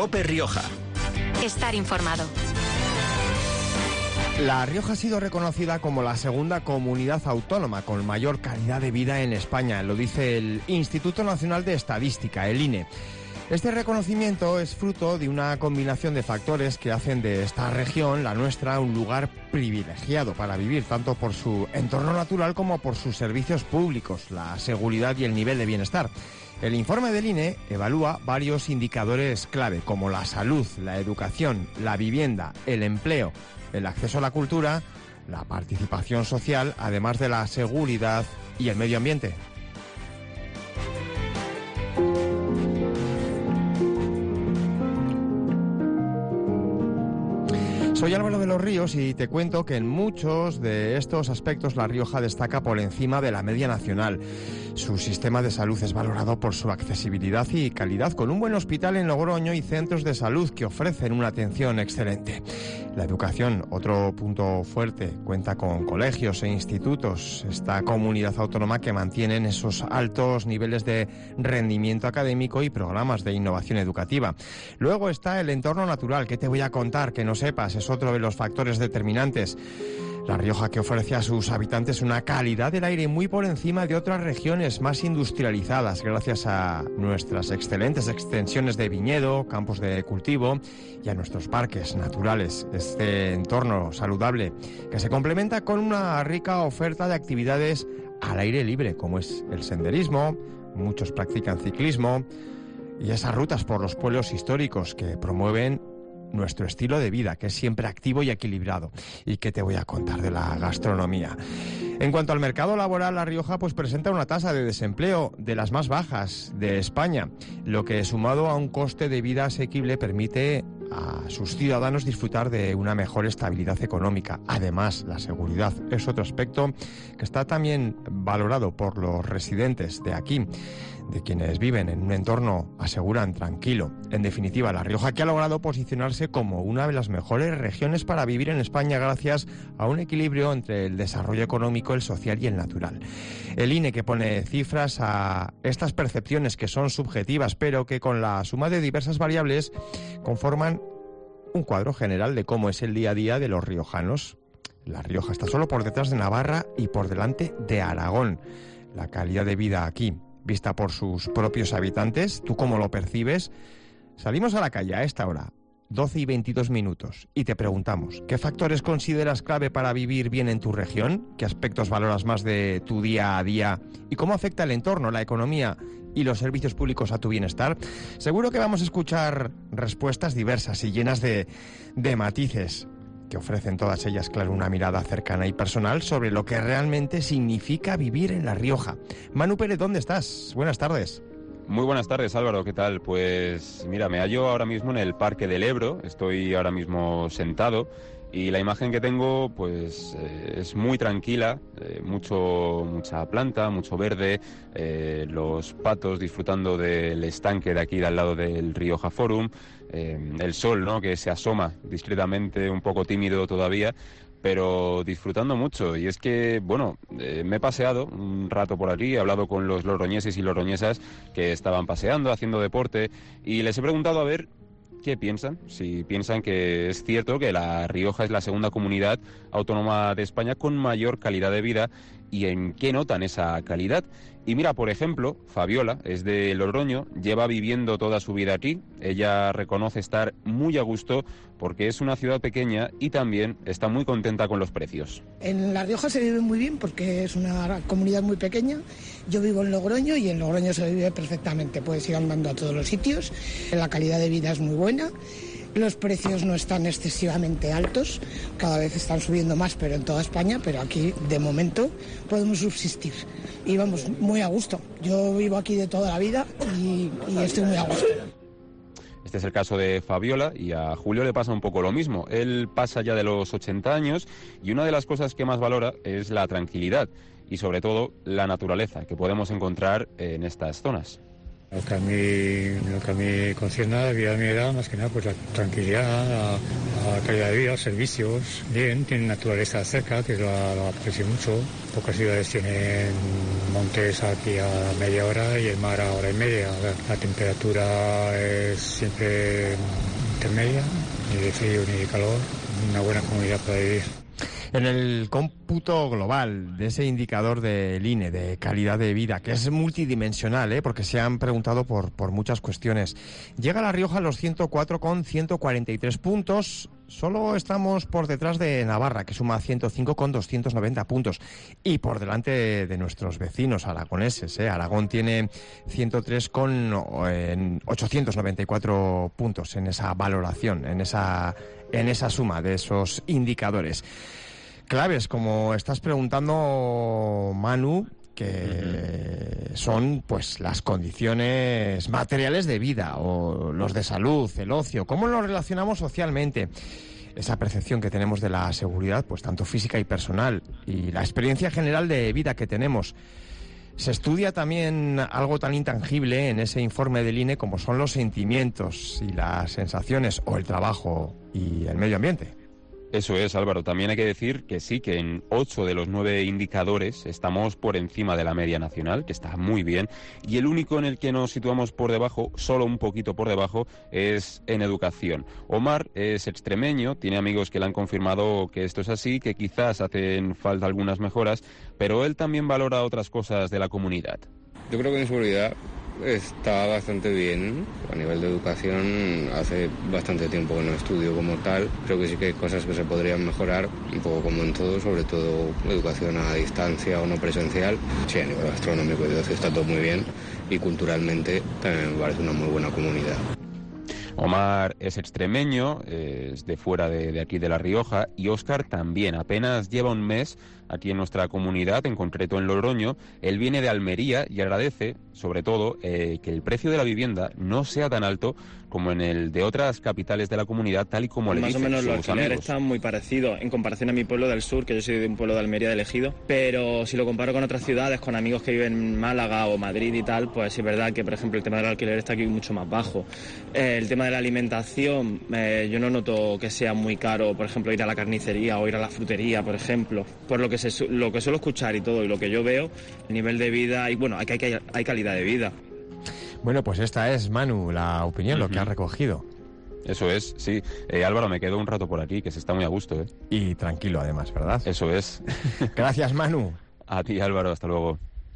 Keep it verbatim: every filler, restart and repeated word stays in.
COPE Rioja. Estar informado. La Rioja ha sido reconocida como la segunda comunidad autónoma con mayor calidad de vida en España, lo dice el Instituto Nacional de Estadística, el I N E. Este reconocimiento es fruto de una combinación de factores que hacen de esta región, la nuestra, un lugar privilegiado para vivir, tanto por su entorno natural como por sus servicios públicos, la seguridad y el nivel de bienestar. El informe del I N E evalúa varios indicadores clave, como la salud, la educación, la vivienda, el empleo, el acceso a la cultura, la participación social, además de la seguridad y el medio ambiente. Soy Álvaro de los Ríos y te cuento que en muchos de estos aspectos La Rioja destaca por encima de la media nacional. Su sistema de salud es valorado por su accesibilidad y calidad, con un buen hospital en Logroño y centros de salud que ofrecen una atención excelente. La educación, otro punto fuerte, cuenta con colegios e institutos, esta comunidad autónoma que mantienen esos altos niveles de rendimiento académico y programas de innovación educativa. Luego está el entorno natural, que te voy a contar que no sepas, es otro de los factores determinantes. La Rioja, que ofrece a sus habitantes una calidad del aire muy por encima de otras regiones más industrializadas, gracias a nuestras excelentes extensiones de viñedo, campos de cultivo y a nuestros parques naturales. Este entorno saludable que se complementa con una rica oferta de actividades al aire libre, como es el senderismo, muchos practican ciclismo, y esas rutas por los pueblos históricos que promueven nuestro estilo de vida, que es siempre activo y equilibrado. ¿Y qué te voy a contar de la gastronomía? En cuanto al mercado laboral, La Rioja pues presenta una tasa de desempleo de las más bajas de España, lo que, sumado a un coste de vida asequible, permite a sus ciudadanos disfrutar de una mejor estabilidad económica. Además, la seguridad es otro aspecto que está también valorado por los residentes de aquí, de quienes viven en un entorno, aseguran, tranquilo. En definitiva, La Rioja, que ha logrado posicionarse como una de las mejores regiones para vivir en España gracias a un equilibrio entre el desarrollo económico, el social y el natural. El I N E, que pone cifras a estas percepciones que son subjetivas, pero que con la suma de diversas variables conforman un cuadro general de cómo es el día a día de los riojanos. La Rioja está solo por detrás de Navarra y por delante de Aragón. La calidad de vida aquí, vista por sus propios habitantes, ¿tú cómo lo percibes? Salimos a la calle a esta hora, doce y veintidós minutos, y te preguntamos, ¿qué factores consideras clave para vivir bien en tu región? ¿Qué aspectos valoras más de tu día a día? ¿Y cómo afecta el entorno, la economía y los servicios públicos a tu bienestar? Seguro que vamos a escuchar respuestas diversas y llenas de, de matices, que ofrecen todas ellas, claro, una mirada cercana y personal sobre lo que realmente significa vivir en La Rioja. Manu Pérez, ¿dónde estás? Buenas tardes. Muy buenas tardes, Álvaro, ¿qué tal? Pues mira, me hallo ahora mismo en el Parque del Ebro, estoy ahora mismo sentado y la imagen que tengo pues eh, es muy tranquila, eh, mucho, mucha planta, mucho verde, eh, los patos disfrutando del estanque de aquí de al lado del Rioja Forum, eh, el sol, ¿no?, que se asoma discretamente, un poco tímido todavía, pero disfrutando mucho. Y es que, bueno, eh, me he paseado un rato por aquí, he hablado con los logroñeses y logroñesas que estaban paseando, haciendo deporte, y les he preguntado a ver qué piensan, si piensan que es cierto que La Rioja es la segunda comunidad autónoma de España con mayor calidad de vida y en qué notan esa calidad. Y mira, por ejemplo, Fabiola es de Logroño, lleva viviendo toda su vida aquí. Ella reconoce estar muy a gusto porque es una ciudad pequeña y también está muy contenta con los precios. En La Rioja se vive muy bien porque es una comunidad muy pequeña. Yo vivo en Logroño y en Logroño se vive perfectamente. Puedes ir andando a todos los sitios. La calidad de vida es muy buena. Los precios no están excesivamente altos, cada vez están subiendo más, pero en toda España, pero aquí de momento podemos subsistir y vamos muy a gusto. Yo vivo aquí de toda la vida y, y estoy muy a gusto. Este es el caso de Fabiola y a Julio le pasa un poco lo mismo. Él pasa ya de los ochenta años y una de las cosas que más valora es la tranquilidad y sobre todo la naturaleza que podemos encontrar en estas zonas. Lo que a mí, lo que a mí concierne a la vida de mi edad, más que nada, pues la tranquilidad, la, la calidad de vida, los servicios, bien, tienen naturaleza cerca, que lo, lo aprecio mucho. Pocas ciudades tienen montes aquí a media hora y el mar a hora y media. La, la temperatura es siempre intermedia, ni de frío ni de calor, una buena comunidad para vivir. En el cómputo global de ese indicador del I N E, de calidad de vida, que es multidimensional, ¿eh? Porque se han preguntado por, por muchas cuestiones, llega La Rioja a los ciento cuatro con ciento cuarenta y tres puntos. Solo estamos por detrás de Navarra, que suma ciento cinco con doscientos noventa puntos. Y por delante de nuestros vecinos aragoneses, ¿eh? Aragón tiene ciento tres con ochocientos noventa y cuatro puntos en esa valoración, en esa, en esa suma de esos indicadores. Claves, como estás preguntando, Manu, que son pues las condiciones materiales de vida o los de salud, el ocio, cómo nos relacionamos socialmente, esa percepción que tenemos de la seguridad, pues tanto física y personal, y la experiencia general de vida que tenemos. Se estudia también algo tan intangible en ese informe del I N E como son los sentimientos y las sensaciones, o el trabajo y el medio ambiente. Eso es, Álvaro. También hay que decir que sí, que en ocho de los nueve indicadores estamos por encima de la media nacional, que está muy bien, y el único en el que nos situamos por debajo, solo un poquito por debajo, es en educación. Omar es extremeño, tiene amigos que le han confirmado que esto es así, que quizás hacen falta algunas mejoras, pero él también valora otras cosas de la comunidad. Yo creo que en seguridad está bastante bien. A nivel de educación hace bastante tiempo que no estudio como tal. Creo que sí que hay cosas que se podrían mejorar, un poco como en todo, sobre todo educación a distancia o no presencial. Sí, a nivel gastronómico y de ocio está todo muy bien, y culturalmente también me parece una muy buena comunidad. Omar es extremeño, es de fuera de, de aquí de La Rioja, y Óscar también. Apenas lleva un mes aquí en nuestra comunidad, en concreto en Logroño. Él viene de Almería y agradece, sobre todo, eh, que el precio de la vivienda no sea tan alto como en el de otras capitales de la comunidad, tal y como le dicen sus amigos. Más o menos los alquileres están muy parecidos en comparación a mi pueblo del sur, que yo soy de un pueblo de Almería, de Ejido, pero si lo comparo con otras ciudades, con amigos que viven en Málaga o Madrid y tal, pues sí es verdad que, por ejemplo, el tema del alquiler está aquí mucho más bajo. Eh, el tema de la alimentación, eh, yo no noto que sea muy caro, por ejemplo, ir a la carnicería o ir a la frutería, por ejemplo. Por lo que se, lo que suelo escuchar y todo, y lo que yo veo, el nivel de vida, y bueno, hay, hay, hay calidad de vida. Bueno, pues esta es, Manu, la opinión, uh-huh. lo que has recogido. Eso es, sí. Eh, Álvaro, me quedo un rato por aquí, que se está muy a gusto, ¿eh? Y tranquilo, además, ¿verdad? Eso es. Gracias, Manu. A ti, Álvaro, hasta luego.